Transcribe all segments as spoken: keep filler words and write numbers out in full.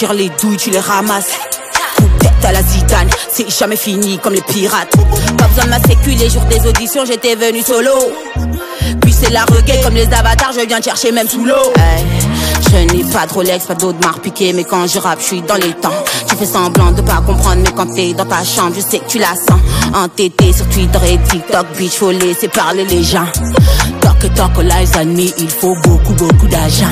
tires les douilles, tu les ramasses. Coup de tête à la Zidane, c'est jamais fini comme les pirates. Pas besoin de ma sécu, les jours des auditions, j'étais venu solo. Puis c'est la reggae comme les avatars, je viens te chercher même sous l'eau. Hey, je n'ai pas de Rolex, pas d'autres marques piquées, mais quand je rappe, je suis dans les temps. Tu fais semblant de pas comprendre, mais quand t'es dans ta chambre, je sais que tu la sens. Entêté sur Twitter et TikTok, bitch, faut laisser parler les gens. Talk et talk, lies on me, il faut beaucoup, beaucoup d'argent.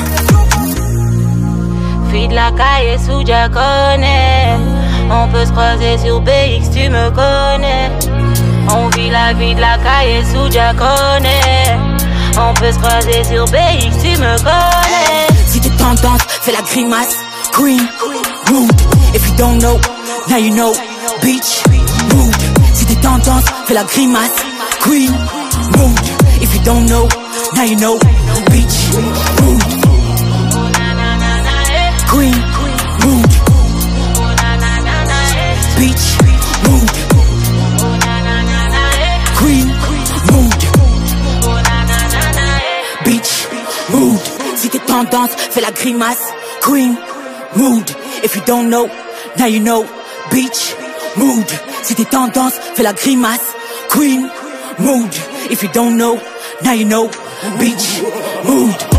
Fille de la caille sous connais. On peut se croiser sur B X, tu me connais. On vit la vie de la caille sous connais. On peut se croiser sur B X, tu me connais. Si t'es tendance, fais la grimace. Queen, mood. If you don't know, now you know. Bitch, mood. Si t'es tendance, fais la grimace. Queen, mood. If you don't know, now you know. Bitch, mood. Queen, mood. Bitch, mood. Queen, mood. Bitch, mood. Si t'es tendance, fais la grimace. Queen, mood. If you don't know, now you know. Bitch, mood. Si t'es tendance, fais la grimace. Queen, mood. If you don't know, now you know. Bitch, mood.